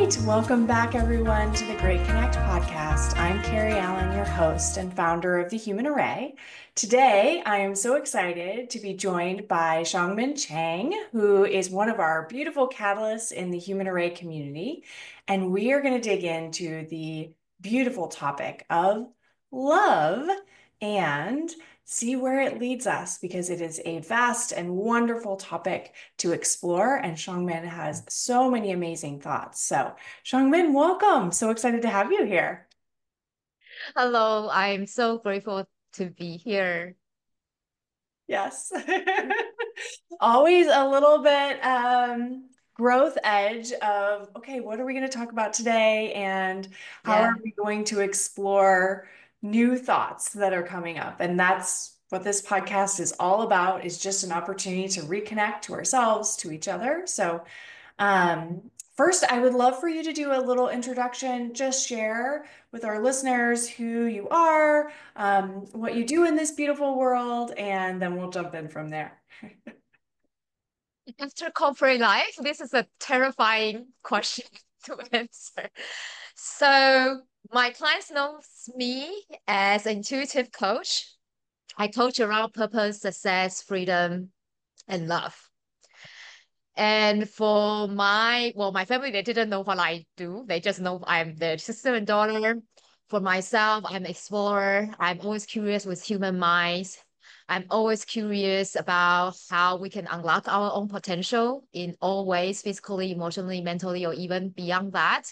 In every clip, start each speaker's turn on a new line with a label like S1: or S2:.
S1: right, welcome back everyone to the Great Connect podcast. I'm Carrie Allen, your host and founder of the Human Array. Today, I am so excited to be joined by Xiangmin Chang, who is one of our beautiful catalysts in the Human Array community. And we are going to dig into the beautiful topic of love and see where it leads us because it is a vast and wonderful topic to explore. And Xiangmin has so many amazing thoughts. So, Xiangmin, welcome. So excited to have you here.
S2: Hello, I'm so grateful to be here.
S1: Yes. Always a little bit growth edge of, okay, what are we going to talk about today? And how are
S2: Yeah.
S1: we going to explore new thoughts that are coming up? And that's what this podcast is all about, is just an opportunity to reconnect to ourselves, to each other. So first, I would love for you to do a little introduction, just share with our listeners who you are, what you do in this beautiful world, and then we'll jump in from there.
S2: After corporate life, this is a terrifying question to answer. So, my clients know me as an intuitive coach. I coach around purpose, success, freedom, and love. And for my family, they didn't know what I do. They just know I'm their sister and daughter. For myself, I'm an explorer. I'm always curious with human minds. I'm always curious about how we can unlock our own potential in all ways, physically, emotionally, mentally, or even beyond that.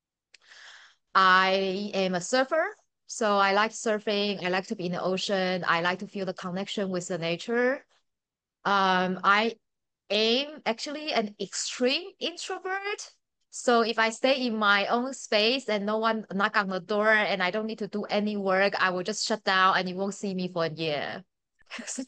S2: I am a surfer, so I like surfing. I like to be in the ocean. I like to feel the connection with the nature. I am actually an extreme introvert. So if I stay in my own space and no one knock on the door and I don't need to do any work, I will just shut down and you won't see me for a year. So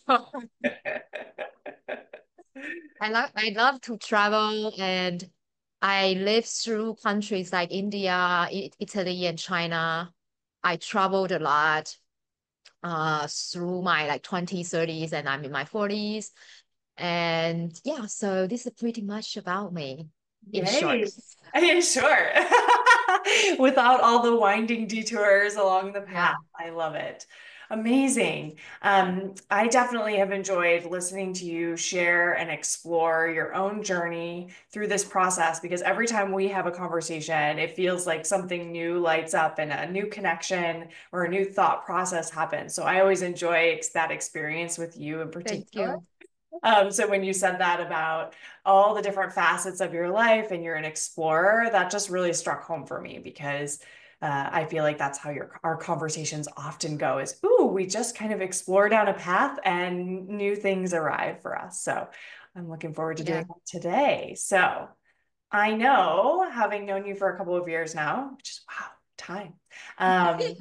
S2: I love to travel and I live through countries like India, Italy, and China. I traveled a lot through my like 20s, 30s, and I'm in my 40s. And yeah, so this is pretty much about me in short.
S1: Yay. Sure. Without all the winding detours along the path.
S2: Yeah.
S1: I love it. Amazing. I definitely have enjoyed listening to you share and explore your own journey through this process because every time we have a conversation, it feels like something new lights up and a new connection or a new thought process happens. So I always enjoy that experience with you in
S2: Thank
S1: particular.
S2: you.
S1: So when you said that about all the different facets of your life and you're an explorer, that just really struck home for me because I feel like that's how our conversations often go is, ooh, we just kind of explore down a path and new things arrive for us. So I'm looking forward to
S2: Yeah.
S1: doing that today. So I know, having known you for a couple of years now, which is wow, time, um,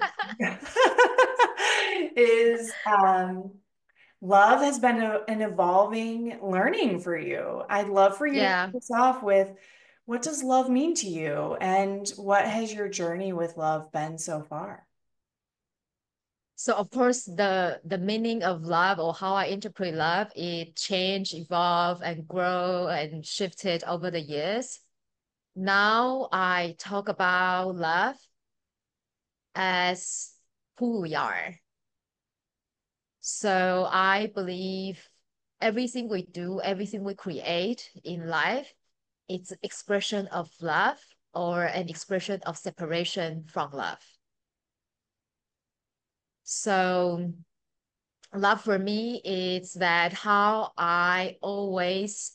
S1: is love has been an evolving learning for you. I'd love for you to kick
S2: Yeah.
S1: us off with what does love mean to you and what has your journey with love been so far?
S2: So of course the meaning of love or how I interpret love, it changed, evolved, and grow and shifted over the years. Now I talk about love as who we are. So I believe everything we do, everything we create in life, it's expression of love or an expression of separation from love. So love for me is that how I always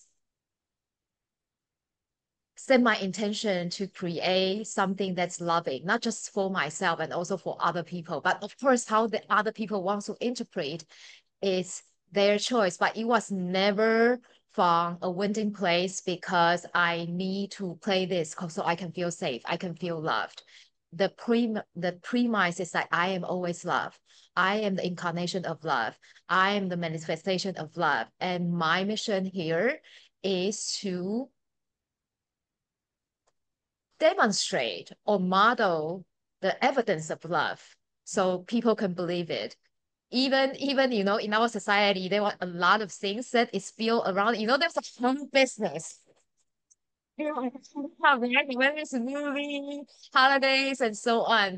S2: set my intention to create something that's loving, not just for myself and also for other people, but of course how the other people want to interpret is their choice, but it was never from a winning place because I need to play this so I can feel safe, I can feel loved. The premise is that I am always love. I am the incarnation of love. I am the manifestation of love. And my mission here is to demonstrate or model the evidence of love so people can believe it. Even in our society there are a lot of things that is built around, there's a whole business You know, have memories, movie, holidays, and so on.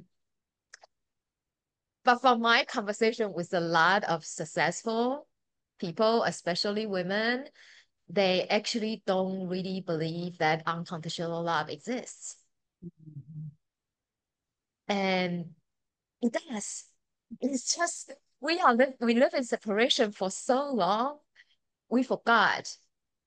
S2: But from my conversation with a lot of successful people, especially women, they actually don't really believe that unconditional love exists. And it does. It's just we live in separation for so long, we forgot.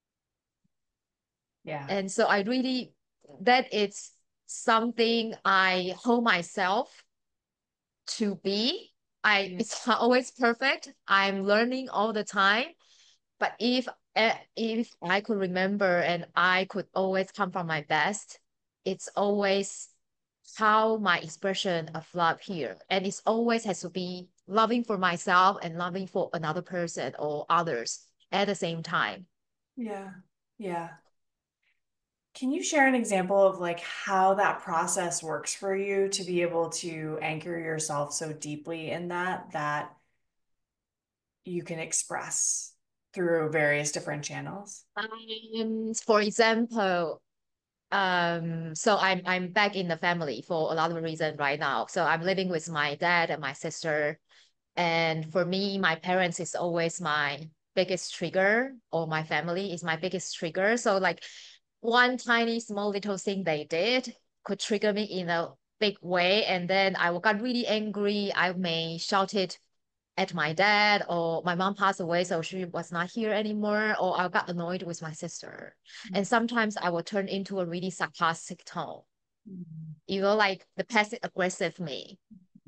S1: Yeah.
S2: And so I really that is something I hold myself to be.
S1: Yeah.
S2: It's not always perfect. I'm learning all the time. But if I could remember and I could always come from my best, it's always how my expression of love here. And it's always has to be loving for myself and loving for another person or others at the same time.
S1: Yeah. Yeah. Can you share an example of like how that process works for you to be able to anchor yourself so deeply in that you can express through various different channels?
S2: For example, so I'm back in the family for a lot of reasons right now. So I'm living with my dad and my sister. And for me, my parents is always my biggest trigger, or my family is my biggest trigger. So like one tiny small little thing they did could trigger me in a big way. And then I got really angry. I may shout it at my dad, or my mom passed away, so she was not here anymore, or I got annoyed with my sister. And sometimes I will turn into a really sarcastic tone,
S1: Mhm.
S2: like the passive aggressive me.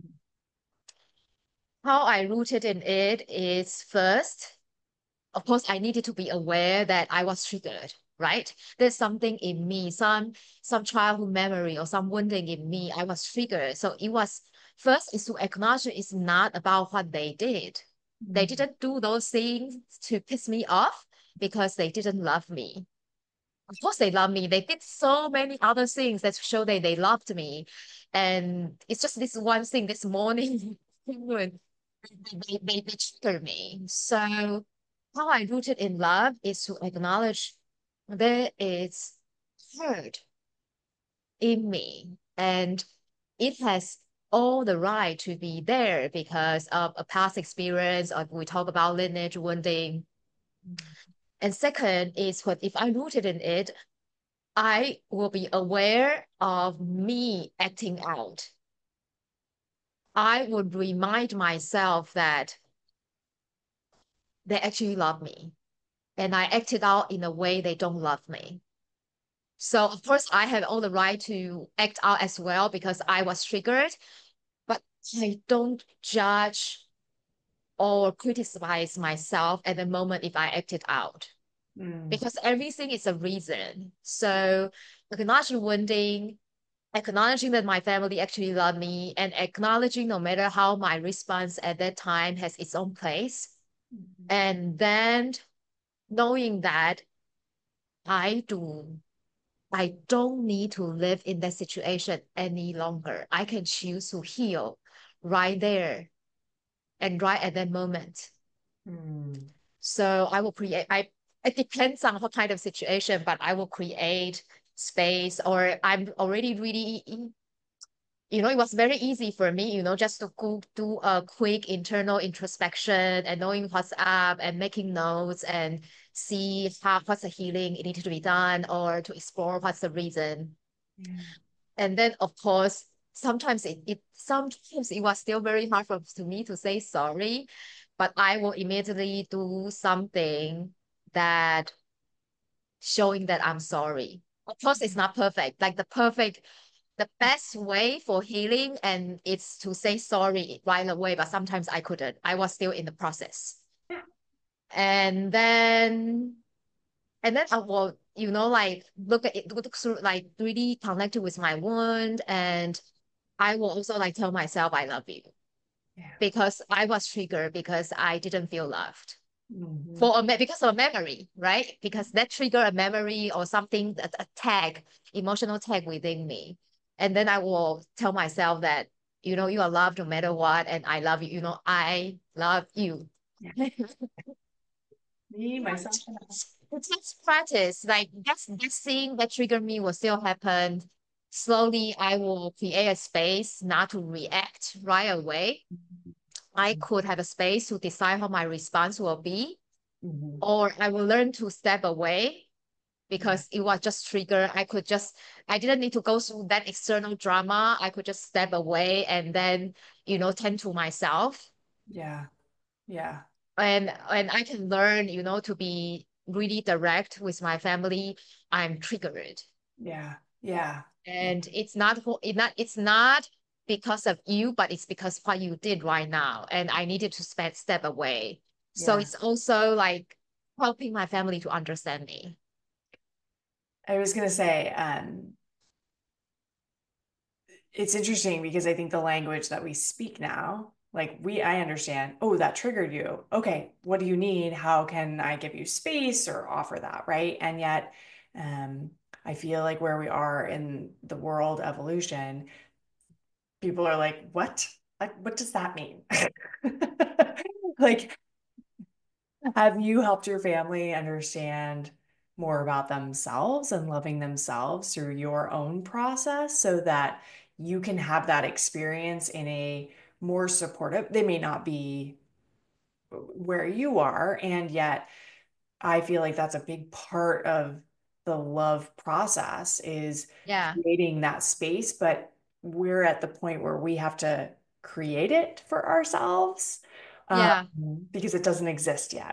S2: How I rooted in it is first, of course, I needed to be aware that I was triggered, right? There's something in me, some childhood memory or some wounding in me. I was triggered. So it was first is to acknowledge it's not about what they did. They
S1: Mhm.
S2: didn't do those things to piss me off because they didn't love me. Of course they love me. They did so many other things that show that they loved me. And it's just this one thing this morning when they trigger me. So how I rooted in love is to acknowledge there is hurt in me, and it has all the right to be there because of a past experience, or we talk about lineage wounding. And second is what if I rooted in it, I will be aware of me acting out. I would remind myself that they actually love me, and I acted out in a way they don't love me. So of course I have all the right to act out as well because I was triggered, but I don't judge or criticize myself at the moment if I acted out
S1: Mm.
S2: because everything is a reason. So acknowledging wounding, acknowledging that my family actually love me, and acknowledging no matter how my response at that time has its own place.
S1: Mhm.
S2: And then knowing that I do I don't need to live in that situation any longer. I can choose to heal right there and right at that moment.
S1: Mm.
S2: So I will create, it depends on what kind of situation, but I will create space, or I'm already really, it was very easy for me, just to go do a quick internal introspection and knowing what's up and making notes and see what's the healing it needs to be done, or to explore what's the reason.
S1: Yeah.
S2: And then of course, sometimes it was still very hard to me to say sorry, but I will immediately do something that showing that I'm sorry. Of course, it's not perfect. Like the best way for healing and it's to say sorry right away, but sometimes I couldn't. I was still in the process.
S1: Yeah.
S2: And then I will, like look through, like really connected with my wound, and I will also like tell myself I love you
S1: Yeah.
S2: because I was triggered because I didn't feel loved
S1: Mhm.
S2: because of a memory, right? Because that trigger a memory or something, a tag, emotional tag within me. And then I will tell myself that, you are loved no matter what, and I love you, I love you.
S1: Yeah. Me, myself, and I.
S2: it takes practice. Like that thing that triggered me will still happen. Slowly, I will create a space not to react right away. I could have a space to decide how my response will be,
S1: Mhm.
S2: or I will learn to step away
S1: Yeah.
S2: because it was just trigger. I didn't need to go through that external drama. I could just step away and then, tend to myself.
S1: Yeah. Yeah.
S2: And I can learn, to be really direct with my family. I'm triggered.
S1: Yeah. Yeah. Yeah.
S2: And it's not because of you, but it's because of what you did right now. And I needed to step away. So
S1: Yeah.
S2: it's also like helping my family to understand me.
S1: I was gonna say, it's interesting because I think the language that we speak now, like I understand, oh, that triggered you. Okay, what do you need? How can I give you space or offer that, right? And yet, um, I feel like where we are in the world evolution, people are like, what? Like, what does that mean? Like, have you helped your family understand more about themselves and loving themselves through your own process so that you can have that experience in a more supportive, they may not be where you are, and yet I feel like that's a big part of the love process is
S2: Yeah,
S1: creating that space, but we're at the point where we have to create it for ourselves, um,
S2: yeah.
S1: because it doesn't exist yet.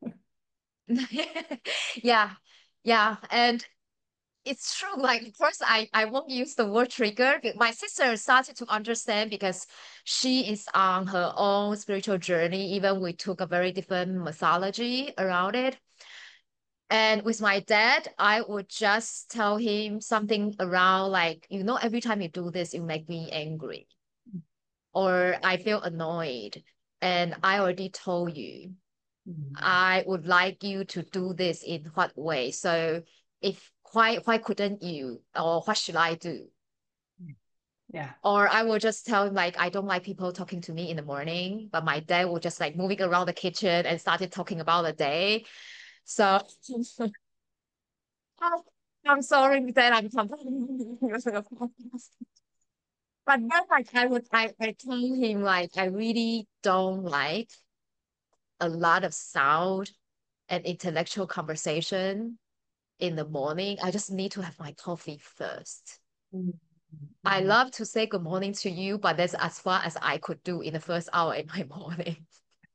S2: Yeah, yeah. And it's true. Like, first, I won't use the word trigger. But my sister started to understand because she is on her own spiritual journey. Even we took a very different mythology around it. And with my dad, I would just tell him something around like, every time you do this, you make me angry or I feel annoyed. And I already told you.
S1: Mhm.
S2: I would like you to do this in what way? So if why couldn't you? Or what should I do?
S1: Yeah.
S2: Or I will just tell him like I don't like people talking to me in the morning, but my dad will just like moving around the kitchen and started talking about the day. So I'm sorry that I'm complaining. But then like I told him like I really don't like a lot of sound and intellectual conversation in the morning. I just need to have my coffee first.
S1: Mhm.
S2: I
S1: Mhm.
S2: love to say good morning to you, but that's as far as I could do in the first hour in my morning.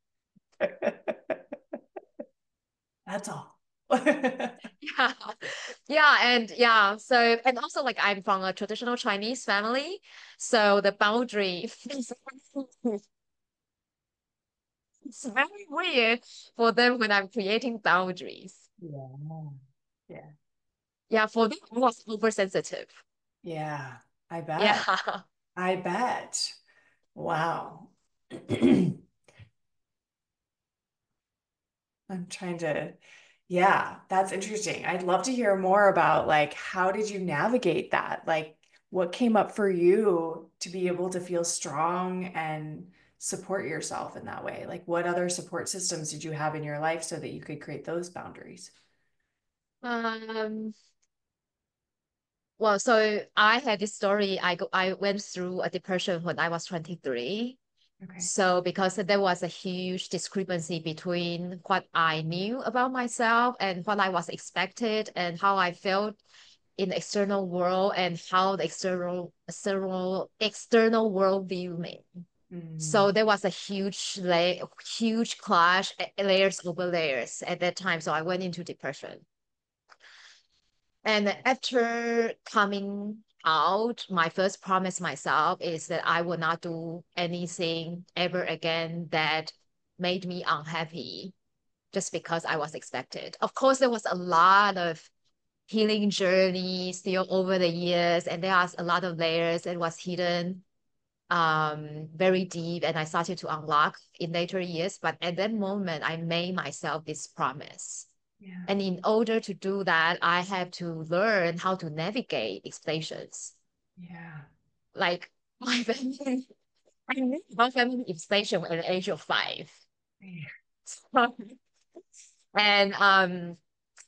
S1: That's all.
S2: Yeah. Yeah. And yeah. So, and also like I'm from a traditional Chinese family. So the boundary it's very weird for them when I'm creating boundaries.
S1: Yeah. Yeah.
S2: Yeah. For them, I was oversensitive.
S1: Yeah. I bet.
S2: Yeah.
S1: I bet. Wow. I'm trying to, yeah, that's interesting. I'd love to hear more about like how did you navigate that? Like what came up for you to be able to feel strong and support yourself in that way? Like what other support systems did you have in your life so that you could create those boundaries?
S2: Um, well, so I had this story. I went through a depression when I was 23.
S1: Okay.
S2: So because there was a huge discrepancy between what I knew about myself and what I was expected and how I felt in the external world and how the external world viewed me.
S1: Mm,
S2: So there was a huge clash, layers over layers at that time. So I went into depression. And after coming out, my first promise myself is that I will not do anything ever again that made me unhappy just because I was expected. Of course, there was a lot of healing journey still over the years, and there was a lot of layers that was hidden very deep, and I started to unlock in later years. But at that moment, I made myself this promise.
S1: yeah.
S2: And in order to do that, I have to learn how to navigate expectations.
S1: Yeah.
S2: Like my family, I knew my family expectation at the age of 5.
S1: Yeah.
S2: And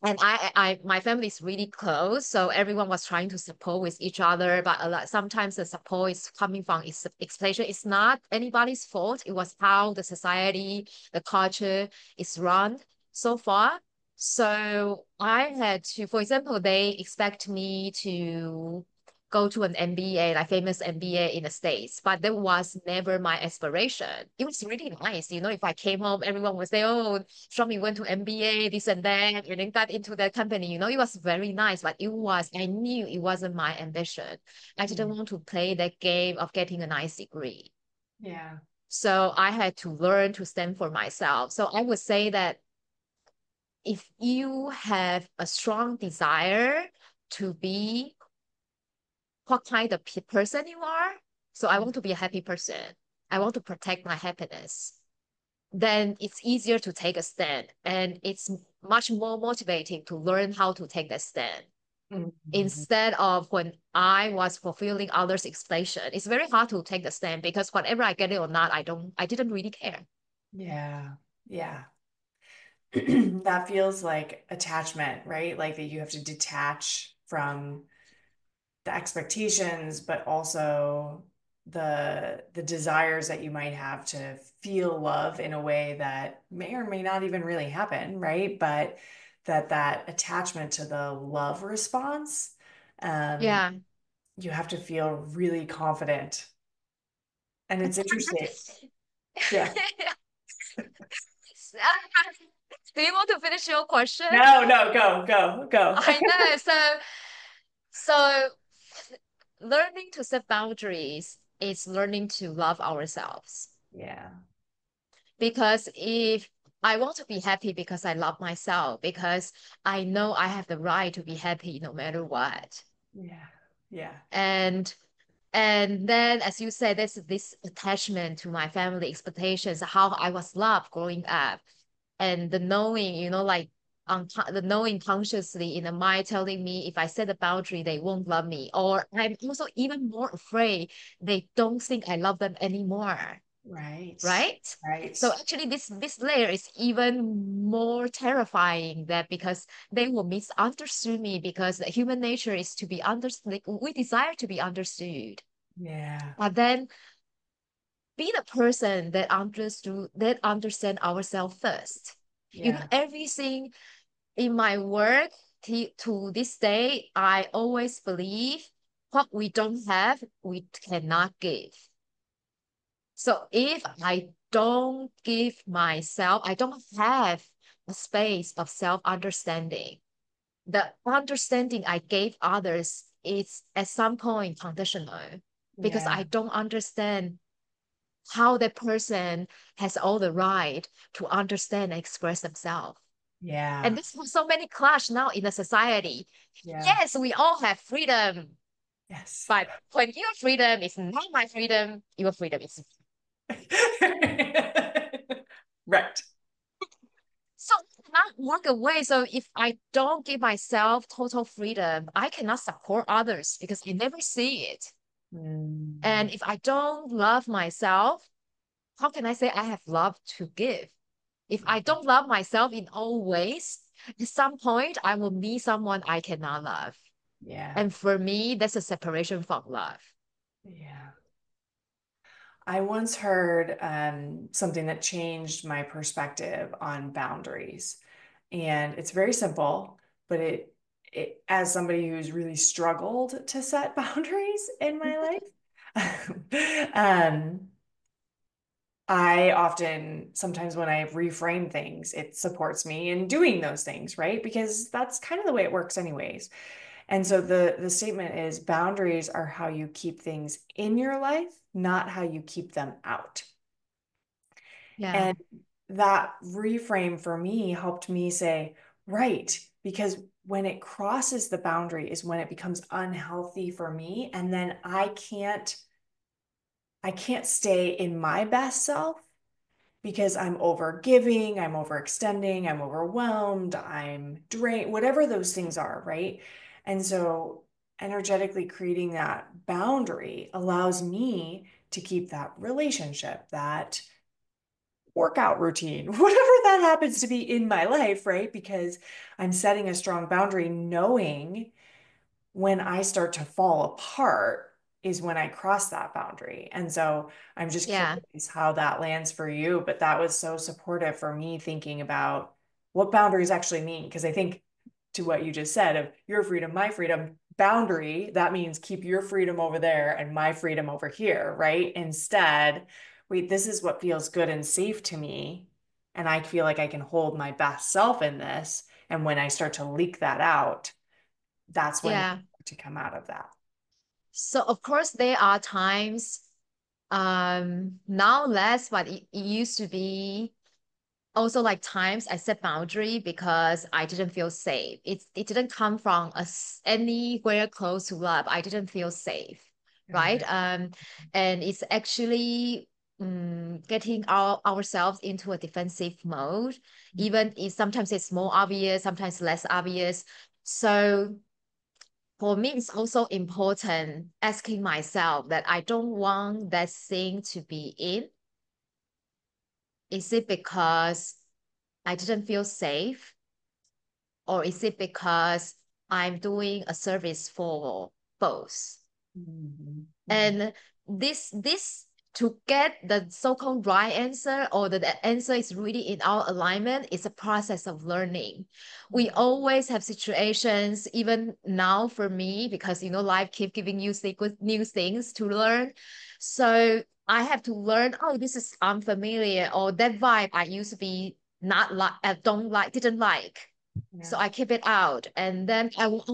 S2: And my family is really close, so everyone was trying to support with each other. But sometimes the support is coming from expectation. It's not anybody's fault. It was how the society, the culture is run so far. So I had to, for example, they expect me to go to an MBA, like famous MBA in the States, but that was never my aspiration. It was really nice. If I came home, everyone would say, oh, Xiaomi went to MBA, this and that, got into that company. It was very nice, but I knew it wasn't my ambition. I didn't want to play that game of getting a nice degree.
S1: Yeah.
S2: So I had to learn to stand for myself. So I would say that if you have a strong desire to be what kind of person you are, so I want to be a happy person. I want to protect my happiness. Then it's easier to take a stand, and it's much more motivating to learn how to take that stand.
S1: Mhm.
S2: Instead of when I was fulfilling others' expectation, it's very hard to take the stand because whatever I get it or not, I didn't really care.
S1: Yeah. Yeah. That feels like attachment, right? Like that you have to detach from the expectations, but also the desires that you might have to feel love in a way that may or may not even really happen, right? But that attachment to the love response, um,
S2: Yeah.
S1: you have to feel really confident. And it's interesting. Yeah.
S2: Do you want to finish your question?
S1: No, no, go, go, go.
S2: I know. So learning to set boundaries is learning to love ourselves.
S1: Yeah.
S2: Because if I want to be happy because I love myself, because I know I have the right to be happy no matter what.
S1: Yeah. Yeah.
S2: And and then, as you said, there's this attachment to my family expectations, how I was loved growing up, and the knowing, like the knowing consciously in the mind telling me if I set a boundary, they won't love me, or I'm also even more afraid they don't think I love them anymore,
S1: Right.
S2: right?
S1: Right.
S2: So actually, this layer is even more terrifying that because they will misunderstood me because the human nature is to be understood. We desire to be understood,
S1: Yeah.
S2: but then be the person that understand ourselves first.
S1: Yeah.
S2: Everything in my work to this day, I always believe what we don't have, we cannot give. So if I don't give myself, I don't have a space of self-understanding. The understanding I gave others is at some point conditional because
S1: Yeah.
S2: I don't understand how that person has all the right to understand and express themselves. And
S1: Yeah.
S2: there's so many clash now in the society.
S1: Yeah.
S2: Yes, we all have freedom,
S1: Yes.
S2: but when your freedom is not my freedom, your freedom is.
S1: Right.
S2: So I cannot walk away. So if I don't give myself total freedom, I cannot support others because I never see it.
S1: Mm,
S2: And if I don't love myself, how can I say I have love to give? If I don't love myself in all ways, at some point I will meet someone I cannot love.
S1: yeah.
S2: And for me, that's a separation from love.
S1: Yeah. I once heard something that changed my perspective on boundaries. And it's very simple, but as somebody who's really struggled to set boundaries in my life, um, I often, sometimes when I reframe things, it supports me in doing those things, right? Because that's kind of the way it works anyways. And so the statement is boundaries are how you keep things in your life, not how you keep them out.
S2: Yeah.
S1: And that reframe for me helped me say, right, because when it crosses the boundary is when it becomes unhealthy for me. And then I can't stay in my best self because I'm over giving, I'm overextending, I'm overwhelmed, I'm drained, whatever those things are, right? And so energetically creating that boundary allows me to keep that relationship, that workout routine, whatever that happens to be in my life, right? Because I'm setting a strong boundary knowing when I start to fall apart is when I cross that boundary. And so I'm just
S2: Yeah.
S1: curious how that lands for you. But that was so supportive for me thinking about what boundaries actually mean. Because I think to what you just said of your freedom, my freedom, boundary, that means keep your freedom over there and my freedom over here, right? Instead, wait, this is what feels good and safe to me. And I feel like I can hold my best self in this. And when I start to leak that out, that's when
S2: Yeah.
S1: to come out of that.
S2: So of course there are times, now less, but it used to be also like times I set boundary because I didn't feel safe. It didn't come from us anywhere close to love. I didn't feel safe,
S1: Got
S2: right?
S1: it.
S2: And it's actually getting ourselves into a defensive mode, even if sometimes it's more obvious, sometimes less obvious. So for me, it's also important asking myself that I don't want that thing to be in. Is it because I didn't feel safe? Or is it because I'm doing a service for both?
S1: Mhm. Mhm.
S2: And this to get the so-called right answer or the answer is really in our alignment is a process of learning. We always have situations, even now for me, because life keep giving you new things to learn. So I have to learn, oh, this is unfamiliar, or that vibe I used to be not like, don't like, didn't like. So
S1: Yeah.
S2: I keep it out. And then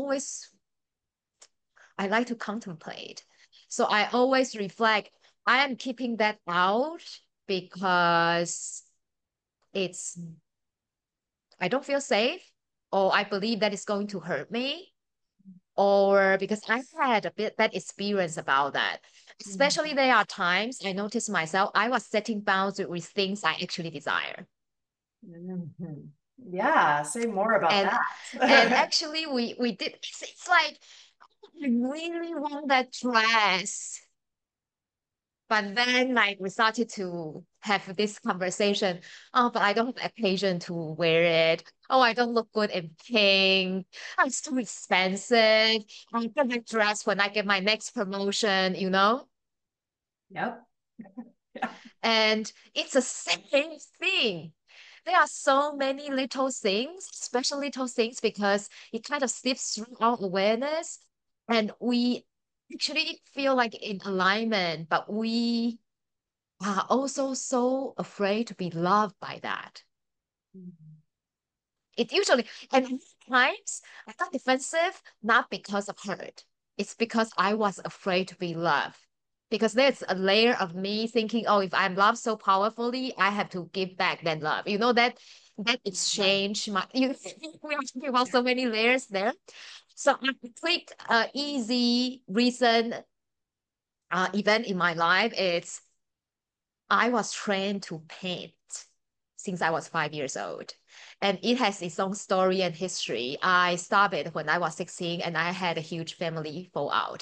S2: I like to contemplate. So I always reflect, I am keeping that out because it's, I don't feel safe, or I believe that it's going to hurt me, or because I had a bit that experience about that. Especially
S1: Mhm.
S2: there are times I notice myself, I was setting boundaries with things I actually desire.
S1: Mhm. Yeah, say more about
S2: And and
S1: that.
S2: actually we did it's like I really want that dress. But then, like, we started to have this conversation. Oh, but I don't have occasion to wear it. Oh, I don't look good in pink. Oh, it's too expensive. I'm gonna dress when I get my next promotion.
S1: Yep. Yeah.
S2: And it's the same thing. There are so many little things, especially little things, because it kind of slips through our awareness. And we actually feel like in alignment, but we are also so afraid to be loved by that.
S1: Mhm.
S2: It usually, and times I got defensive, not because of hurt. It's because I was afraid to be loved. Because there's a layer of me thinking, oh, if I'm loved so powerfully, I have to give back that love. That
S1: Yeah.
S2: exchange, we are talking about so many layers there. So a quick, easy recent event in my life is I was trained to paint since I was 5 years old. And it has its own story and history. I started when I was 16 and I had a huge family fallout.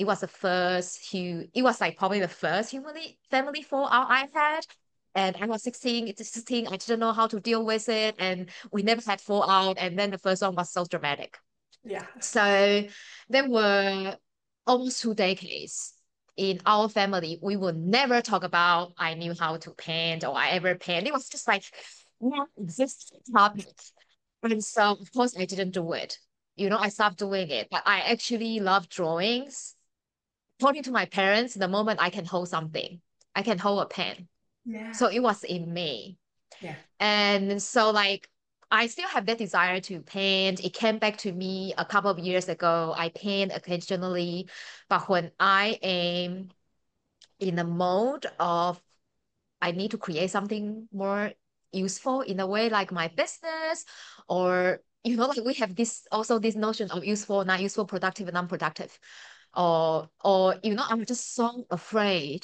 S2: It was like probably the first family fallout I had. And I was 16, I didn't know how to deal with it. And we never had fallout. And then the first one was so dramatic.
S1: Yeah.
S2: So there were almost 2 decades in our family. We would never talk about I knew how to paint or I ever paint. It was just like not existing topic. And so of course I didn't do it. I stopped doing it. But I actually love drawings. Talking to my parents, the moment I can hold something, I can hold a pen.
S1: Yeah.
S2: So it was in me.
S1: Yeah.
S2: And so like I still have that desire to paint. It came back to me a couple of years ago. I paint occasionally, but when I am in a mode of I need to create something more useful in a way like my business or like we have this notion of useful, not useful, productive, and non-productive. Or I'm just so afraid.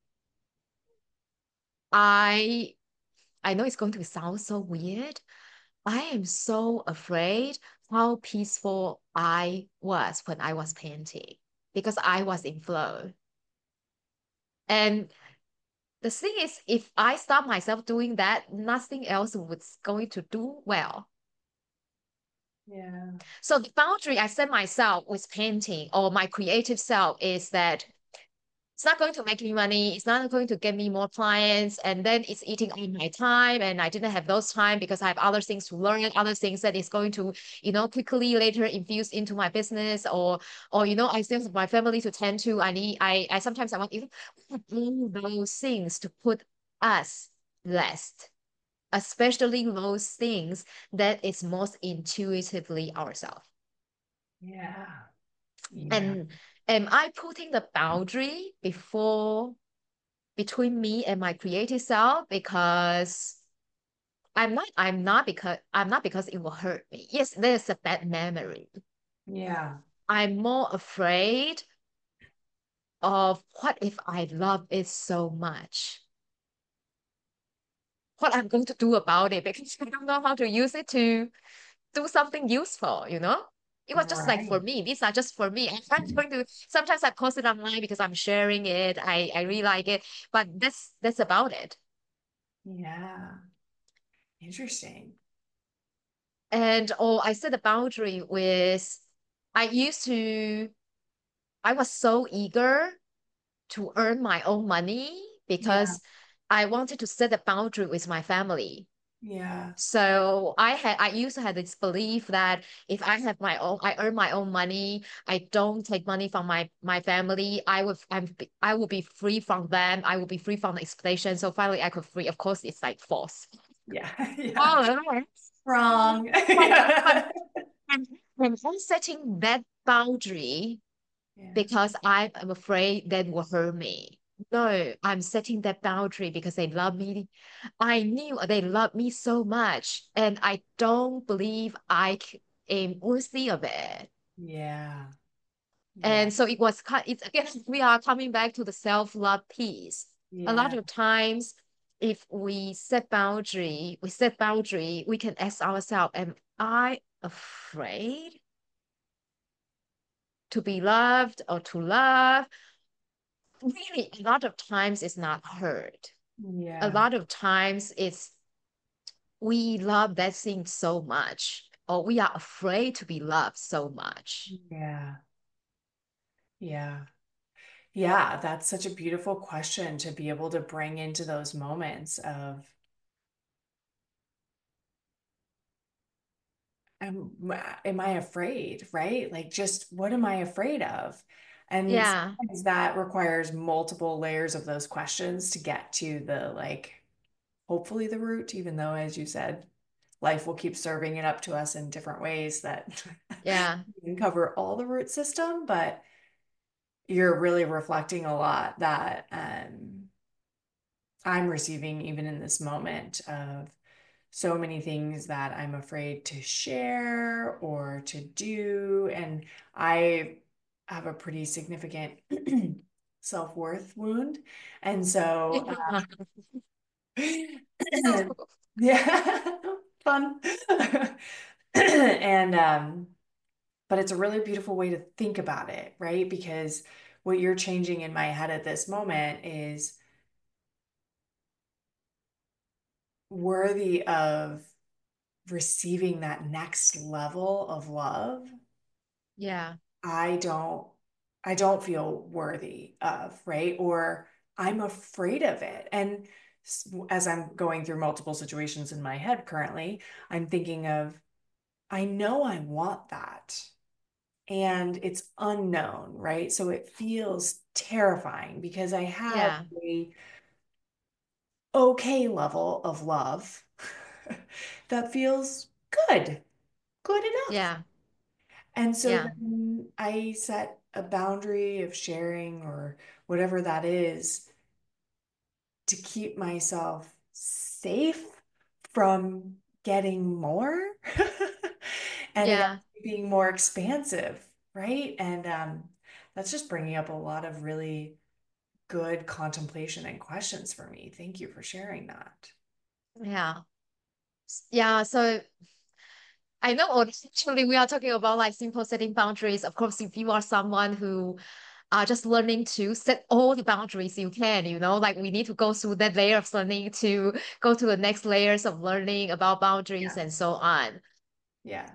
S2: I I know it's going to sound so weird, I am so afraid how peaceful I was when I was painting because I was in flow. And the thing is, if I stop myself doing that, nothing else was going to do well.
S1: Yeah.
S2: So the boundary I set myself with painting or my creative self is that it's not going to make me money. It's not going to get me more clients. And then it's eating all my time. And I didn't have those time because I have other things to learn, other things that is going to, quickly later infuse into my business or, I still have my family to tend to. I sometimes I want all those things to put us last, especially those things that is most intuitively ourselves.
S1: Yeah. Yeah.
S2: And am I putting the boundary before between me and my creative self because I'm not because it will hurt me. Yes, there's a bad memory.
S1: Yeah.
S2: I'm more afraid of what if I love it so much? What I'm going to do about it because I don't know how to use it to do something useful. It was just like for
S1: Right.
S2: me. These are just for me. I'm not going to sometimes I post it online because I'm sharing it. I really like it, but that's about it.
S1: Yeah. Interesting.
S2: And I set a boundary with I used to I was so eager to earn my own money
S1: Yeah.
S2: because I wanted to set a boundary with my family.
S1: Yeah.
S2: So I used to have this belief that if I earn my own money, I don't take money from my family, I will be free from them, I will be free from the expectation. So finally I could free. Of course, it's like false.
S1: Yeah. Yeah.
S2: Oh,
S1: Wrong.
S2: but but
S1: Yeah.
S2: and I'm setting that boundary
S1: Yeah.
S2: because I'm afraid that will hurt me. No, I'm setting that boundary because they love me. I knew they love me so much, and I don't believe am worthy of it.
S1: Yeah. Yeah.
S2: And so it's again, we are coming back to the self-love piece. A lot
S1: Yeah.
S2: of times, if we set boundary, we can ask ourselves, am I afraid to be loved or to love? Really, a lot of times it's not hurt. A
S1: Yeah.
S2: lot of times it's we love that thing so much, or we are afraid to be loved so much.
S1: Yeah. Yeah. Yeah. That's such a beautiful question to be able to bring into those moments of, am I afraid, right? Like, just what am I afraid of? And
S2: Yeah,
S1: sometimes that requires multiple layers of those questions to get to the, like, hopefully the root, even though, as you said, life will keep serving it up to us in different ways that
S2: yeah,
S1: can cover all the root system, but you're really reflecting a lot that I'm receiving even in this moment of so many things that I'm afraid to share or to do. And I have a pretty significant self-worth wound. And so,
S2: yeah.
S1: yeah, fun. And, but it's a really beautiful way to think about it, right? Because what you're changing in my head at this moment is worthy of receiving that next level of love.
S2: Yeah,
S1: I don't I don't feel worthy of, right? Or I'm afraid of it. And as I'm going through multiple situations in my head currently, I'm thinking of, I know I want that. And it's unknown, right? So it feels terrifying because I have
S2: yeah,
S1: a okay level of love that feels good, good enough.
S2: yeah,
S1: And so
S2: yeah,
S1: then I set a boundary of sharing or whatever that is to keep myself safe from getting more and it
S2: yeah.
S1: actually being more expansive, right? And that's just bringing up a lot of really good contemplation and questions for me. Thank you for sharing that.
S2: Yeah. Yeah. So I know actually we are talking about like simple setting boundaries. Of course, if you are someone who are just learning to set all the boundaries you can, like we need to go through that layer of learning to go to the next layers of learning about boundaries
S1: Yeah.
S2: and so on.
S1: Yeah.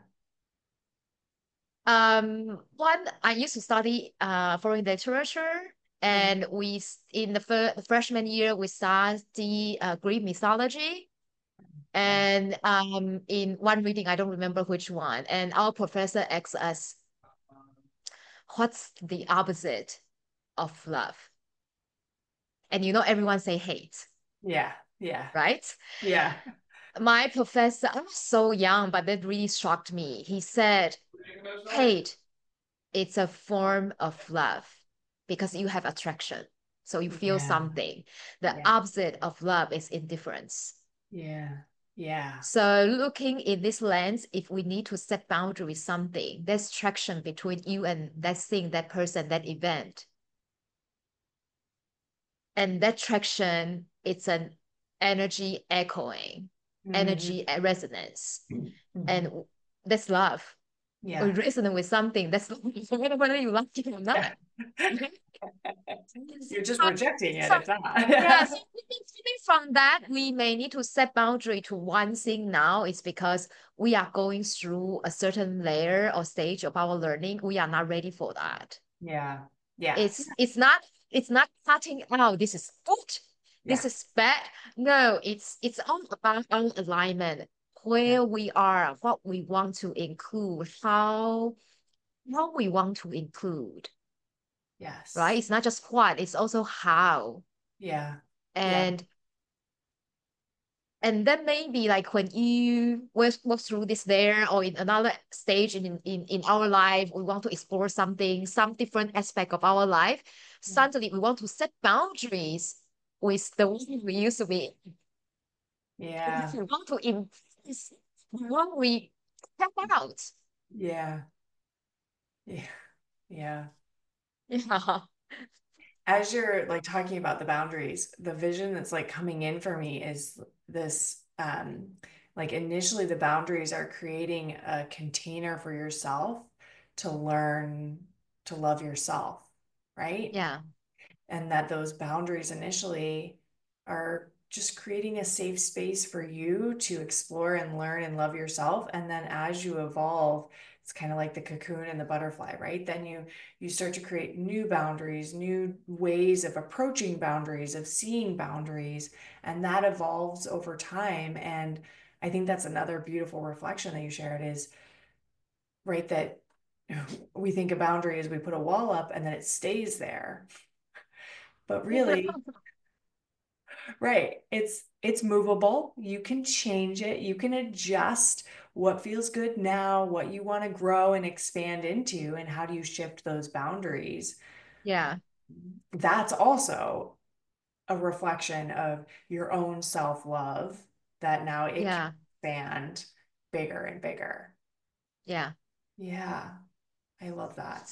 S2: One, I used to study foreign literature,
S1: Mhm.
S2: and in the freshman year we study Greek mythology.
S1: Yeah.
S2: And in one reading, I don't remember which one, and our professor asked us, "What's the opposite of love?" And everyone say hate,
S1: Yeah. Yeah.
S2: right?
S1: Yeah.
S2: My professor, I was so young, but that really shocked me. He said, hate, it's a form of love because you have attraction. So you feel
S1: Yeah.
S2: something. The
S1: Yeah.
S2: opposite of love is indifference.
S1: Yeah. Yeah.
S2: So looking in this lens, if we need to set boundary with something, there's traction between you and that thing, that person, that event. And that traction, it's an energy echoing,
S1: Mhm.
S2: energy resonance. And
S1: Mhm.
S2: that's love. We
S1: Yeah.
S2: resonate with something that's whether you like it or
S1: Yeah.
S2: not.
S1: You're just
S2: So,
S1: projecting it.
S2: so
S1: It's not.
S2: yeah, so thinking from that, we may need to set boundary to one thing now. It's because we are going through a certain layer or stage of our learning. We are not ready for that.
S1: Yeah. Yeah.
S2: It's not cutting out. This is good. This
S1: Yeah.
S2: is bad. No, it's all about our alignment,
S1: Yeah.
S2: where we are, what we want to include, how we want to include, right?
S1: Yes.
S2: It's not just what, it's also how.
S1: Yeah. Yeah.
S2: And that may be like when you work through this there or in another stage in our life, we want to explore something, some different aspect of our life. Suddenly we want to set boundaries with the one we used to be.
S1: Yeah.
S2: We want to impress the one we step out.
S1: Yeah. Yeah. Yeah.
S2: Yeah.
S1: As you're like talking about the boundaries, the vision that's like coming in for me is this like initially the boundaries are creating a container for yourself to learn to love yourself, right?
S2: Yeah.
S1: And that those boundaries initially are just creating a safe space for you to explore and learn and love yourself. And then as you evolve, it's kind of like the cocoon and the butterfly, right? Then you start to create new boundaries, new ways of approaching boundaries, of seeing boundaries, and that evolves over time. And I think that's another beautiful reflection that you shared is right that we think a boundary is we put a wall up and then it stays there. But really, right. It's movable. You can change it. You can adjust what feels good now, what you want to grow and expand into, and how do you shift those boundaries.
S2: Yeah.
S1: That's also a reflection of your own self-love that now it can
S2: Yeah.
S1: expand bigger and bigger.
S2: Yeah.
S1: Yeah, I love that.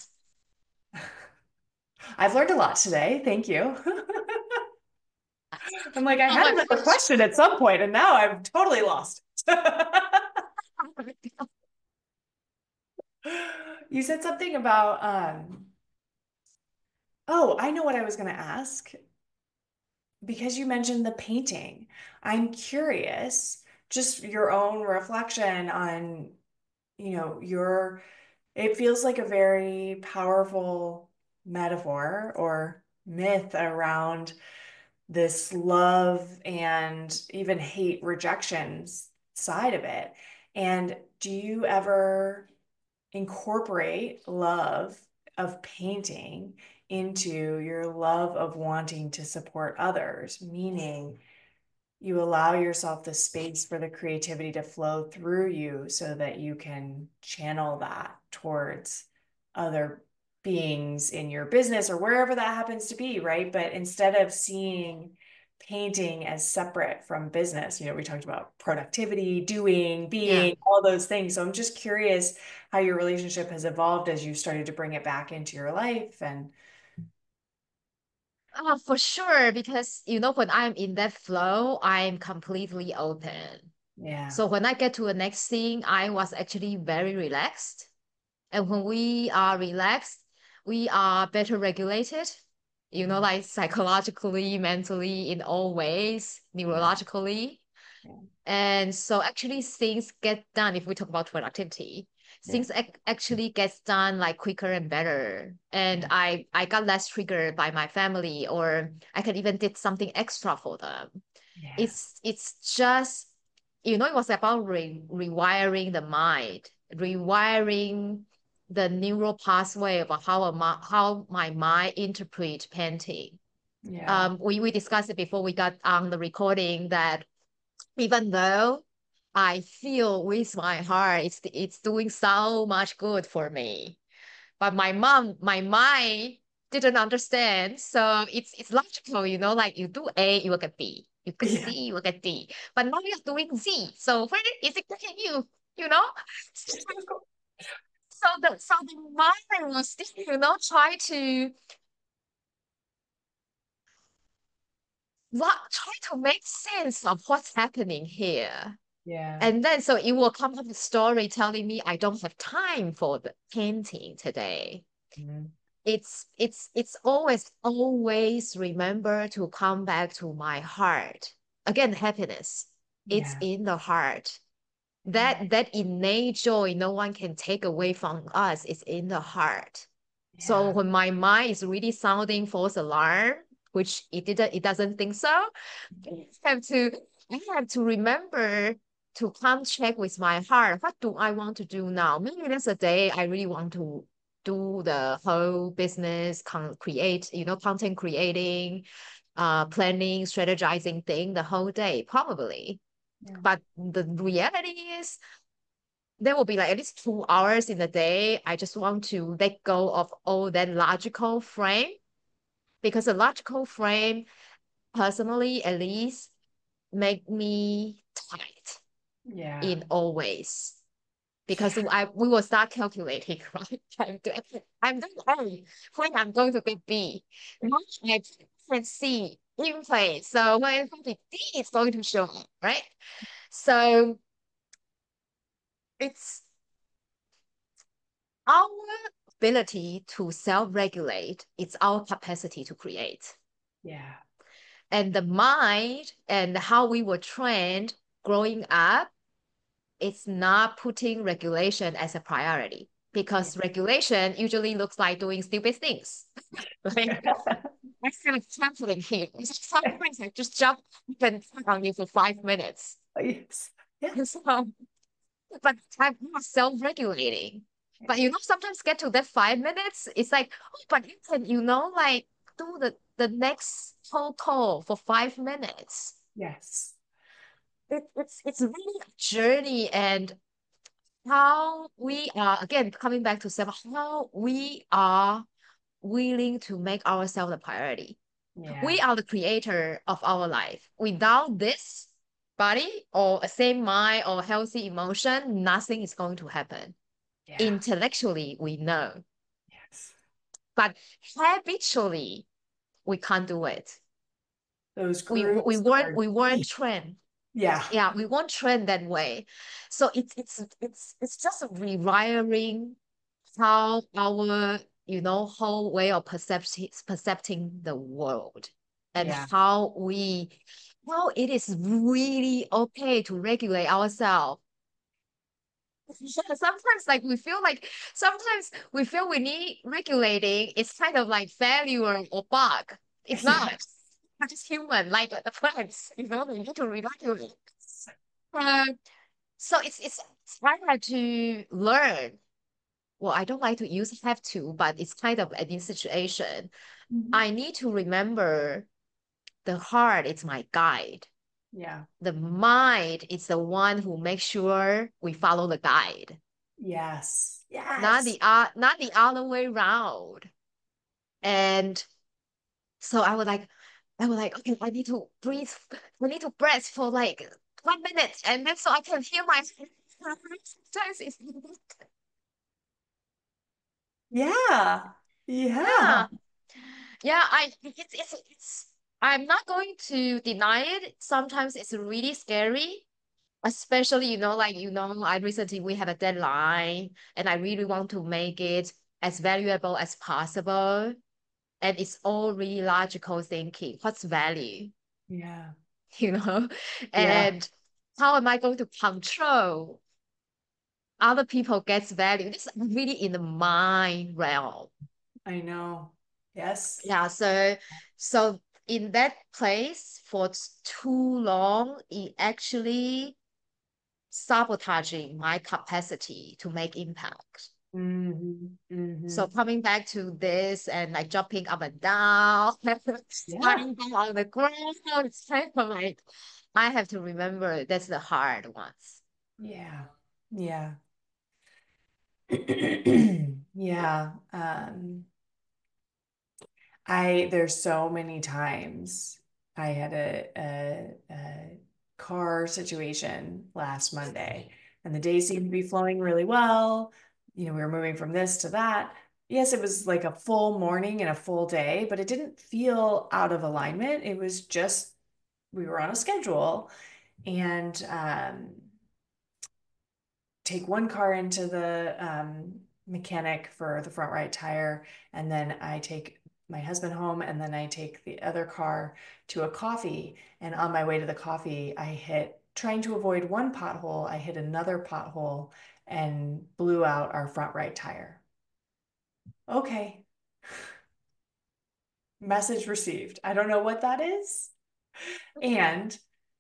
S1: I've learned a lot today. Thank you. I'm like, I
S2: Oh,
S1: had
S2: my
S1: another
S2: pleasure.
S1: question at some point, and now I've totally lost it. You said something about, oh, I know what I was going to ask because you mentioned the painting. I'm curious, just your own reflection on, it feels like a very powerful metaphor or myth around this love and even hate rejections side of it. And do you ever incorporate love of painting into your love of wanting to support others, meaning you allow yourself the space for the creativity to flow through you so that you can channel that towards other beings in your business or wherever that happens to be, right? But instead of seeing painting as separate from business, we talked about productivity, doing,
S2: Yeah.
S1: being, all those things. So I'm just curious how your relationship has evolved as you started to bring it back into your life and
S2: For sure, because when I'm in that flow, I'm completely open.
S1: yeah.
S2: So when I get to the next scene, I was actually very relaxed. And when we are relaxed, we are better regulated, like psychologically, mentally, in all ways,
S1: Yeah.
S2: neurologically.
S1: Yeah.
S2: And so actually things get done if we talk about productivity.
S1: Yeah.
S2: Things actually gets done like quicker and better. And
S1: Yeah.
S2: I got less triggered by my family, or I can even did something extra for them.
S1: Yeah.
S2: It's just, it was about rewiring the mind, rewiring the neural pathway of how my mind interpret painting.
S1: Yeah.
S2: We discussed it before we got on the recording that even though I feel with my heart it's doing so much good for me, but my mind didn't understand. So it's logical, like you do A, you will get B. You get
S1: Yeah.
S2: C, you will get D. But now you're doing Z. So where is it getting you? You know? So the mind was still, try to try to make sense of what's happening here.
S1: Yeah.
S2: And then so it will come up with story telling me I don't have time for the painting today.
S1: Mhm.
S2: It's always remember to come back to my heart. Again, happiness. It's
S1: Yeah.
S2: in the heart.
S1: Yeah.
S2: That innate joy no one can take away from us is in the heart. So
S1: Yeah.
S2: when my mind is really sounding false alarm, which it doesn't think so, I have to I have to remember to come check with my heart. What do I want to do now? Maybe there's a day I really want to do the whole business, content creating, planning, strategizing thing the whole day, probably.
S1: Yeah.
S2: But the reality is there will be like at least 2 hours in the day. I just want to let go of all that logical frame, because the logical frame, personally at least, make me tight
S1: Yeah.
S2: in all ways. Because we will start calculating, right? I'm doing A when I'm going to get B. Now I can C in place. So when D is going to show up, right? So it's our ability to self-regulate, it's our capacity to create.
S1: Yeah.
S2: And the mind and how we were trained growing up, it's not putting regulation as a priority,
S1: Yeah.
S2: because regulation usually looks like doing stupid things. Like, I feel like traveling here. Sometimes I just jump up and down on you for 5 minutes.
S1: Yes. Yeah.
S2: So, but I'm not self-regulating. But sometimes get to that 5 minutes, it's like, oh, but you can, like do the next whole call for 5 minutes.
S1: Yes.
S2: It's really a journey, and how we are, again, coming back to self, how we are willing to make ourselves the priority.
S1: Yeah.
S2: We are the creator of our life. Without this body or a same mind or healthy emotion, nothing is going to happen.
S1: Yeah.
S2: Intellectually, we know,
S1: Yes.
S2: but habitually, we can't do it.
S1: Those
S2: We
S1: grooves
S2: weren't
S1: are
S2: we weren't
S1: deep.
S2: trained.
S1: Yeah.
S2: Yeah, we weren't trained that way. So it's just rewiring how our whole way of percepting the world, and
S1: Yeah.
S2: how it is really okay to regulate ourselves. Sometimes like we feel like sometimes we feel we need regulating. It's kind of like failure or bug. It's
S1: Yeah.
S2: not. We're just human, like the plants. They need to regulate. Uh, so it's hard to learn. Well, I don't like to use have to, but it's kind of a situation.
S1: Mhm.
S2: I need to remember the heart is my guide.
S1: Yeah.
S2: The mind is the one who makes sure we follow the guide,
S1: Yes.
S2: not
S1: Yes.
S2: the other way around. And so I was like, okay, I need to breathe. I need to breath for like 1 minute, and then so I can hear my sometimes it's
S1: Yeah. Yeah.
S2: yeah. Yeah, it's I'm not going to deny it. Sometimes it's really scary, especially, I recently we have a deadline and I really want to make it. as valuable as possible. And it's all really logical thinking. What's value?
S1: Yeah.
S2: You know?
S1: Yeah.
S2: And how am I going to control other people gets value? This is really in the mind realm.
S1: I know. Yes.
S2: Yeah, so in that place for too long, it actually sabotaging my capacity to make impact.
S1: Hmm. Hmm.
S2: So coming back to this and like jumping up and down,
S1: Yeah.
S2: lying down on the ground, it's kind of like I have to remember that's the hard ones.
S1: Yeah. Yeah. Yeah. There's so many times I had a car situation last Monday, and the day seemed to be flowing really well. You know, we were moving from this to that. Yes, it was like a full morning and a full day, but it didn't feel out of alignment. It was just we were on a schedule, and take one car into the mechanic for the front right tire, and then I take my husband home, and then I take the other car to a coffee. And on my way to the coffee, trying to avoid one pothole, I hit another pothole and blew out our front right tire. Okay, message received. I don't know what that is. And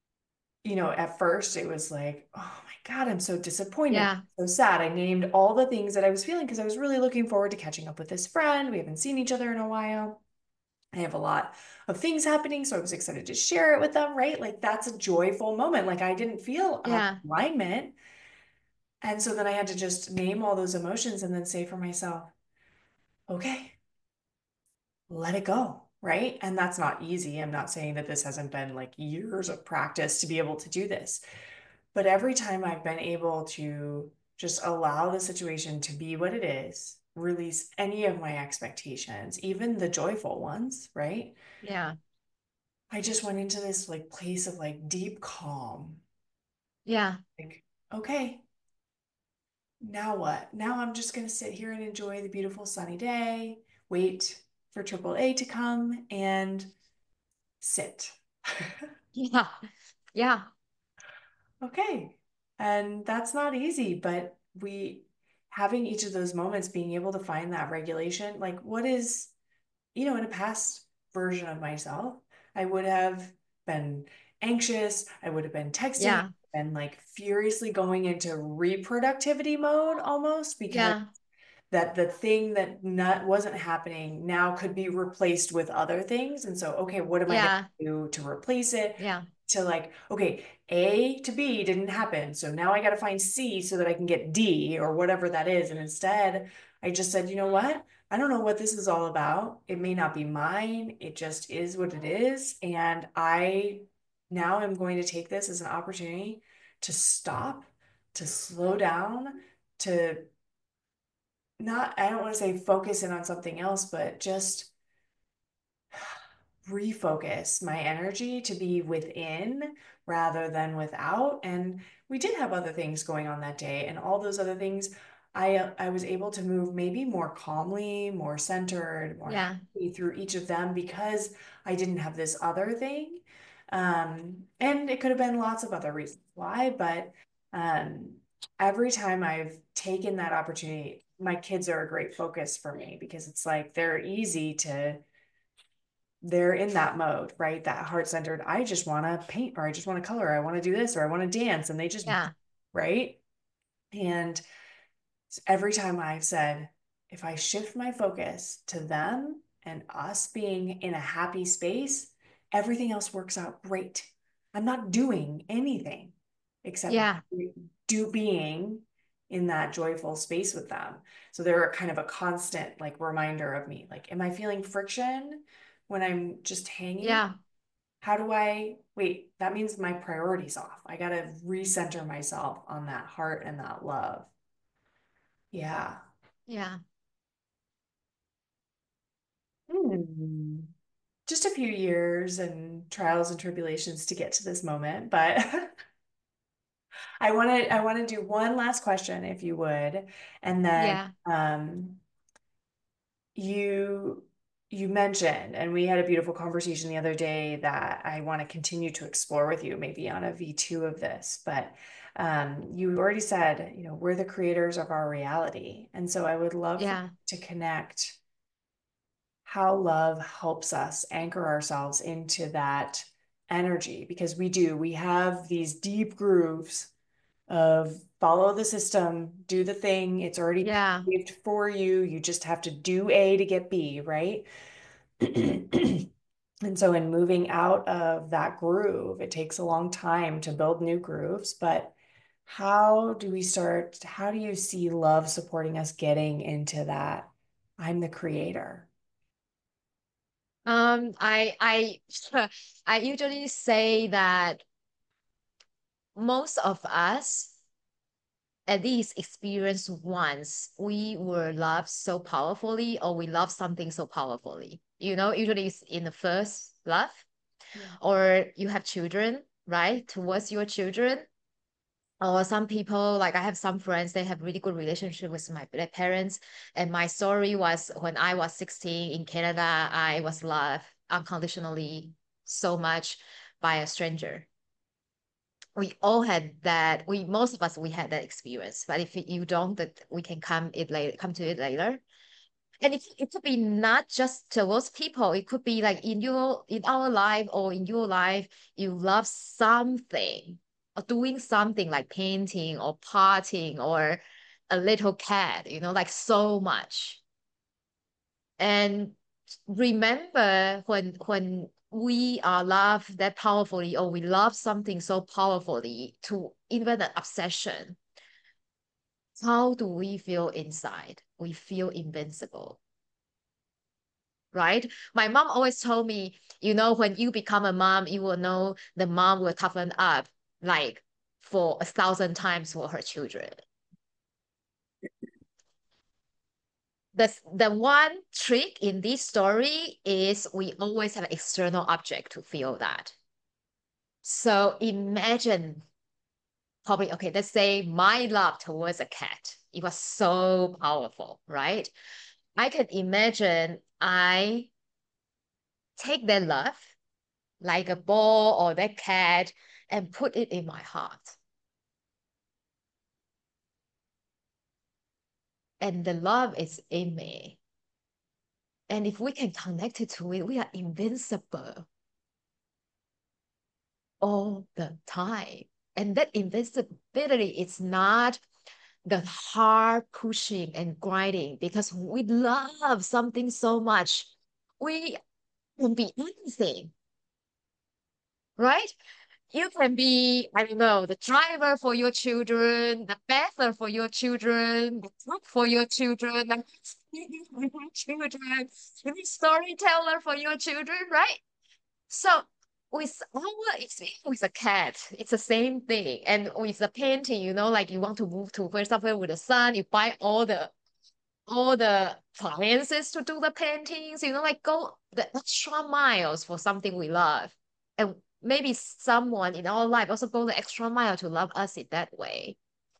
S1: at first it was like, oh my God, I'm so disappointed,
S2: Yeah,
S1: so sad. I named all the things that I was feeling because I was really looking forward to catching up with this friend. We haven't seen each other in a while. I have a lot of things happening, so I was excited to share it with them, right? Like that's a joyful moment. Like I didn't feel out of
S2: yeah,
S1: alignment. And so then I had to just name all those emotions and then say for myself, okay, let it go, right? And that's not easy. I'm not saying that this hasn't been like years of practice to be able to do this. But every time I've been able to just allow the situation to be what it is, release any of my expectations, even the joyful ones, right?
S2: yeah,
S1: I just went into this like place of like deep calm.
S2: yeah,
S1: Like, okay, now what? Now I'm just going to sit here and enjoy the beautiful sunny day, wait for AAA to come and sit.
S2: yeah, yeah,
S1: Okay. And that's not easy, but having each of those moments, being able to find that regulation, like what is, in a past version of myself, I would have been anxious. I would have been texting
S2: yeah,
S1: and like furiously going into reproductivity mode almost because
S2: yeah,
S1: that the thing that not wasn't happening now could be replaced with other things. And so, okay, what am I going
S2: yeah,
S1: to do to replace it?
S2: yeah,
S1: To like, okay, A to B didn't happen. So now I got to find C so that I can get D or whatever that is. And instead, I just said, you know what? I don't know what this is all about. It may not be mine. It just is what it is. And I now am going to take this as an opportunity to stop, to slow down, to not, I don't want to say focus in on something else, but just refocus my energy to be within rather than without. And we did have other things going on that day, and all those other things, I was able to move maybe more calmly, more centered, more
S2: yeah,
S1: happy through each of them because I didn't have this other thing. And it could have been lots of other reasons why, but um, every time I've taken that opportunity, my kids are a great focus for me because it's like they're in that mode, right? That heart centered, I just want to paint or I just want to color, I want to do this or I want to dance. And they just,
S2: yeah,
S1: right? And every time I've said, if I shift my focus to them and us being in a happy space, everything else works out great. I'm not doing anything except
S2: yeah,
S1: being in that joyful space with them. So they're kind of a constant like reminder of me. Like, am I feeling friction when I'm just hanging?
S2: yeah,
S1: How do I wait? That means my priority's off. I got to recenter myself on that heart and that love. Yeah.
S2: yeah.
S1: Hmm. Just a few years and trials and tribulations to get to this moment, but I want to do one last question if you would, and then
S2: Yeah.
S1: you you mentioned, and we had a beautiful conversation the other day that I want to continue to explore with you, maybe on a V2 of this, but you already said, we're the creators of our reality. And so I would love for
S2: Yeah.
S1: you to connect how love helps us anchor ourselves into that energy, because we have these deep grooves of follow the system, do the thing, it's already
S2: Yeah.
S1: paved for you. You just have to do A to get B, right? And so in moving out of that groove, it takes a long time to build new grooves, but how do you see love supporting us getting into that? I'm the creator.
S2: I I usually say that most of us at least experience once we were loved so powerfully or we love something so powerfully. Usually it's in the first love
S1: Yeah.
S2: or you have children, right? Towards your children. Or some people, like I have some friends, they have really good relationship with their parents. And my story was when I was 16 in Canada, I was loved unconditionally so much by a stranger. We all had that. Most of us, we had that experience. But if you don't, that we can come to it later. And it could be not just towards people. It could be like in our life or in your life, you love something or doing something like painting or partying or a little cat, like so much. And remember when we are loved that powerfully or we love something so powerfully to even an obsession, how do we feel inside? We feel invincible, right? My mom always told me, when you become a mom, you will know the mom will toughen up like for 1,000 times for her children. The one trick in this story is we always have an external object to feel that. So imagine, probably, okay, let's say my love towards a cat. It was so powerful, right? I can imagine I take that love like a ball or that cat and put it in my heart. And the love is in me. And if we can connect it to it, we are invincible all the time. And that invincibility is not the hard pushing and grinding because we love something so much. We can be anything, right? You can be, I don't know, the driver for your children, the bather for your children, the cook for your children, the speaker for your children, the storyteller for your children, right? So with our experience with a cat, it's the same thing. And with the painting, like you want to move to, for example, with the sun, you buy all the appliances to do the paintings, like go the extra miles for something we love. And maybe someone in our life also go the extra mile to love us in that way.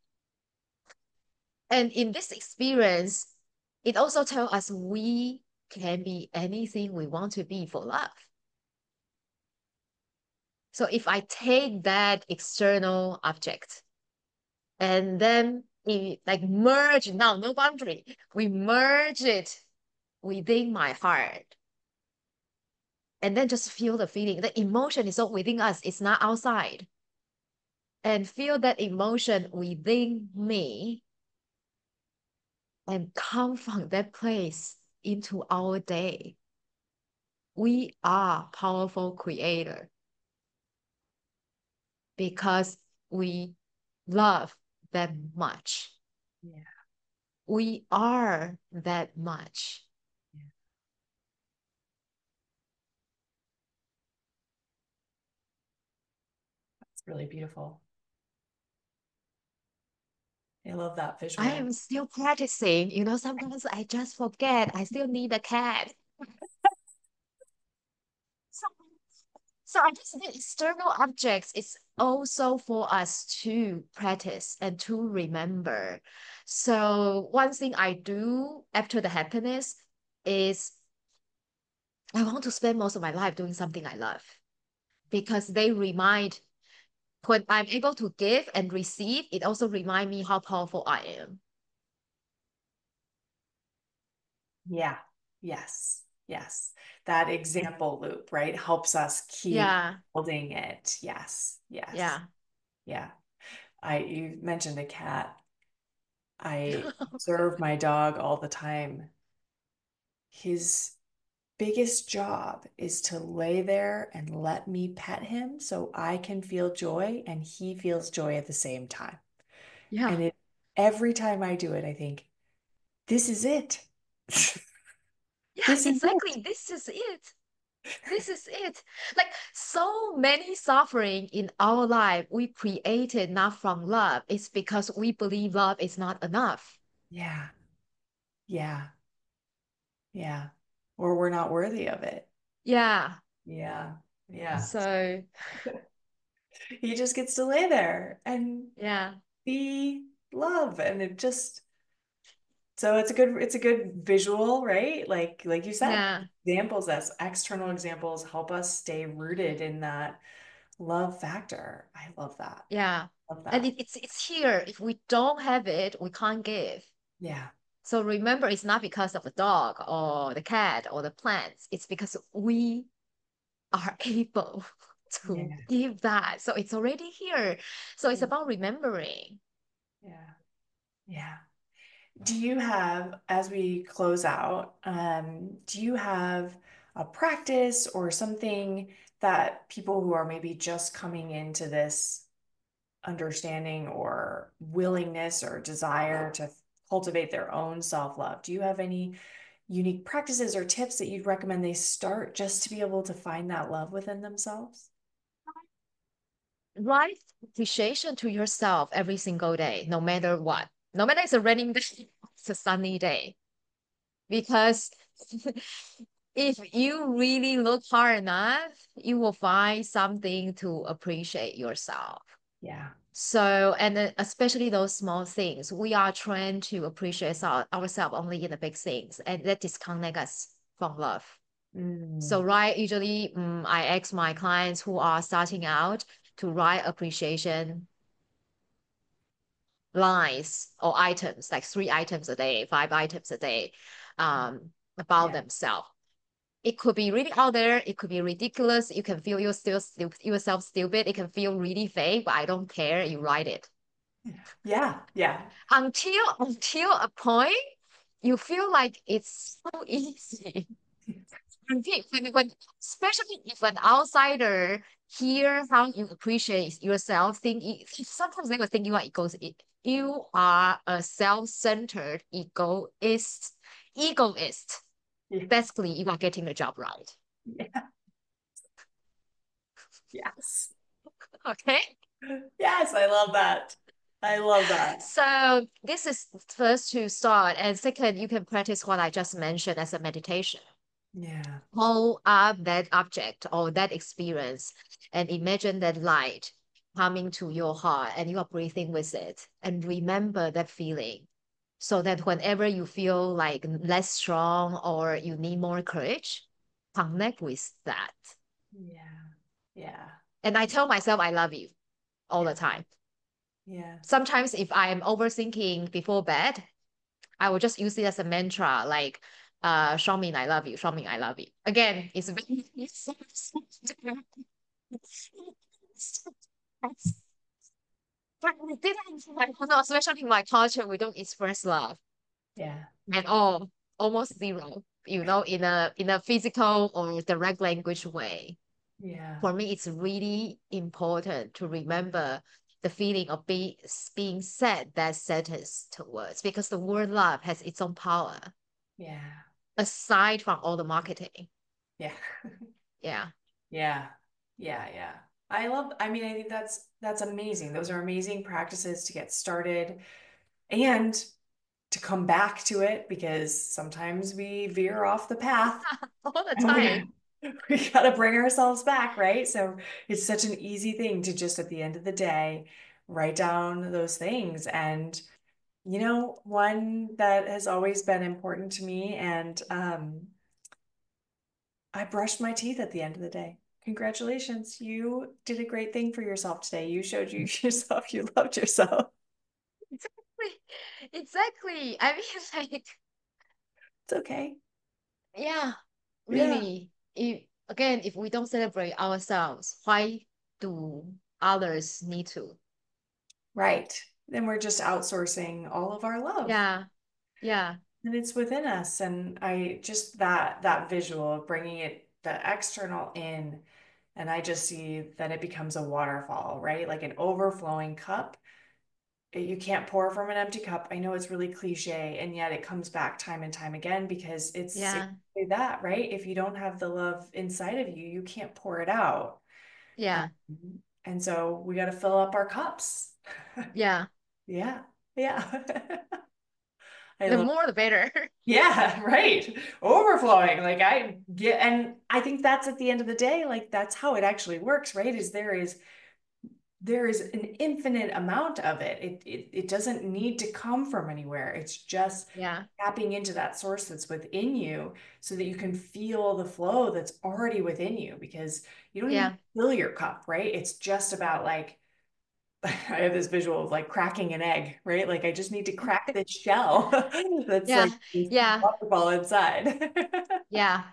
S2: And in this experience, it also tells us we can be anything we want to be for love. So if I take that external object and then we like merge, now no boundary, we merge it within my heart and then just feel the feeling. The emotion is all within us, it's not outside. And feel that emotion within me and come from that place into our day. We are powerful creator because we love that much.
S1: Yeah.
S2: We are that much.
S1: Yeah. It's really beautiful. I love that
S2: I
S1: visual.
S2: am still practicing. Sometimes I just forget. I still need a cat. So, so I just think external objects is also for us to practice and to remember. So one thing I do after the happiness, is I want to spend most of my life doing something I love because they remind when I'm able to give and receive, it also remind me how powerful I am.
S1: Yeah. Yes. Yes. That example loop, right, helps us keep
S2: Yeah,
S1: building it. Yes. Yes.
S2: yeah.
S1: Yeah. You mentioned a cat. I observe my dog all the time. His biggest job is to lay there and let me pet him so I can feel joy and he feels joy at the same time.
S2: Yeah.
S1: And every time I do it, I think, this is it.
S2: Yeah,
S1: This is it.
S2: exactly. This is it. This is it. Like so many suffering in our life, we created not from love. It's because we believe love is not enough.
S1: Yeah. Yeah. Yeah. Or we're not worthy of it.
S2: Yeah.
S1: Yeah. Yeah.
S2: So,
S1: He just gets to lay there and
S2: yeah.
S1: be love. And it just, so it's a good visual, right? Like you said,
S2: Yeah.
S1: examples as external examples help us stay rooted in that love factor. I love that.
S2: Yeah.
S1: Love
S2: And
S1: that.
S2: it's here. If we don't have it, we can't give.
S1: Yeah.
S2: So remember, it's not because of the dog or the cat or the plants. It's because we are able to
S1: Yeah.
S2: give that. So it's already here. So it's
S1: Yeah.
S2: about remembering.
S1: Yeah. Yeah. Do you have, as we close out, do you have a practice or something that people who are maybe just coming into this understanding or willingness or desire to cultivate their own self-love, do you have any unique practices or tips that you'd recommend they start just to be able to find that love within themselves?
S2: Write appreciation to yourself every single day, no matter what. No matter it's a raining day, it's a sunny day. Because if you really look hard enough, you will find something to appreciate yourself.
S1: Yeah.
S2: So, and then especially those small things, we are trained to appreciate ourselves only in the big things, and that disconnect us from love. So,
S1: Mm.
S2: right, usually I ask my clients who are starting out to write appreciation lines or items, like 3 items a day, 5 items a day, about
S1: Yeah.
S2: themselves. It could be really out there. It could be ridiculous. You can feel yourself stupid. It can feel really fake, but I don't care. You write it
S1: Yeah. Yeah.
S2: until a point you feel like it's so easy. Especially if an outsider hear how you appreciate yourself, sometimes they will think you are you are a self-centered egoist.
S1: Yeah.
S2: Basically, you are getting the job right.
S1: Yeah. Yes.
S2: Okay.
S1: Yes, I love that. I love that.
S2: So this is first to start. And second, you can practice what I just mentioned as a meditation.
S1: Yeah.
S2: Hold up that object or that experience and imagine that light coming to your heart and you are breathing with it and remember that feeling so that whenever you feel like less strong or you need more courage, connect with that.
S1: Yeah. Yeah.
S2: And I tell myself I love you all
S1: Yeah.
S2: the time.
S1: Yeah.
S2: Sometimes if I'm overthinking before bed, I will just use it as a mantra, like, Xiaoming, I love you. Xiaoming, I love you. Again, it's very but we didn't like, no, especially in my culture, we don't express love
S1: Yeah.
S2: at all, almost zero. In a physical or direct language way.
S1: Yeah.
S2: For me, it's really important to remember the feeling of being said that sentence to words because the word love has its own power
S1: Yeah.
S2: aside from all the marketing.
S1: Yeah.
S2: Yeah.
S1: Yeah. Yeah. Yeah. I mean, I think that's amazing. Those are amazing practices to get started and to come back to it because sometimes we veer off the path
S2: All the
S1: and
S2: time.
S1: we gotta bring ourselves back, right? So it's such an easy thing to just at the end of the day write down those things and One that has always been important to me, and I brushed my teeth at the end of the day. Congratulations. You did a great thing for yourself today. You showed yourself you loved yourself.
S2: Exactly. Exactly. I mean, like,
S1: It's okay.
S2: yeah,
S1: Yeah.
S2: really. If we don't celebrate ourselves, why do others need to?
S1: Right. Then we're just outsourcing all of our love.
S2: Yeah, yeah,
S1: And it's within us. And I just that visual of bringing the external in, and I just see that it becomes a waterfall, right? Like an overflowing cup. You can't pour from an empty cup. I know it's really cliche, and yet it comes back time and time again because it's
S2: yeah,
S1: exactly that, right? If you don't have the love inside of you, you can't pour it out.
S2: yeah,
S1: And so we got to fill up our cups.
S2: yeah.
S1: Yeah. Yeah. I
S2: The
S1: love
S2: more the better.
S1: Yeah, right. Overflowing. Like I get, and I think that's at the end of the day, like that's how it actually works, right? There is an infinite amount of it. It doesn't need to come from anywhere. It's just
S2: Yeah,
S1: tapping into that source that's within you so that you can feel the flow that's already within you because you don't even
S2: yeah,
S1: fill your cup, right? It's just about like I have this visual of like cracking an egg, right? Like I just need to crack this shell that's
S2: yeah,
S1: like this
S2: yeah,
S1: waterfall inside.
S2: yeah.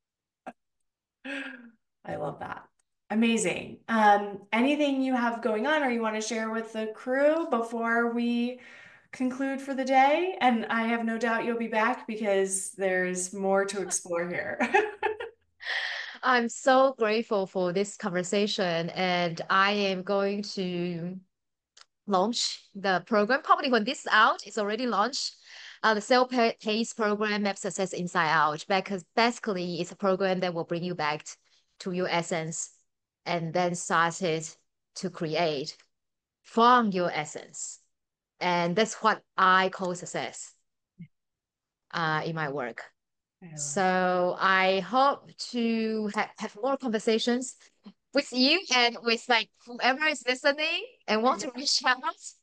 S1: I love that. Amazing. Anything you have going on or you want to share with the crew before we conclude for the day? And I have no doubt you'll be back because there's more to explore here.
S2: I'm so grateful for this conversation, and I am going to launch the program. Probably when this is out, it's already launched. The Pace program, Map Success Inside Out, because basically it's a program that will bring you back to your essence and then started to create from your essence. And that's what I call success in my work.
S1: I love
S2: So I hope to have more conversations with you and with like whoever is listening and want
S1: it.
S2: to reach out.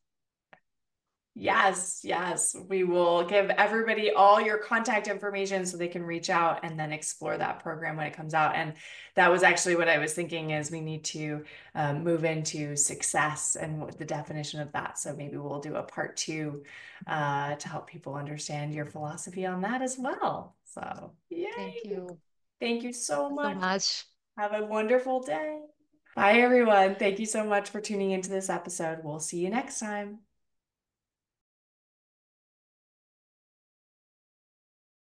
S1: Yes, yes. We will give everybody all your contact information so they can reach out and then explore that program when it comes out. And that was actually what I was thinking is we need to move into success and what the definition of that. So maybe we'll do a part two to help people understand your philosophy on that as well. So, yay.
S2: Thank you.
S1: Thank you
S2: Thank
S1: so
S2: you so
S1: much.
S2: much.
S1: Have a wonderful day. Bye, everyone. Thank you so much for tuning into this episode. We'll see you next time.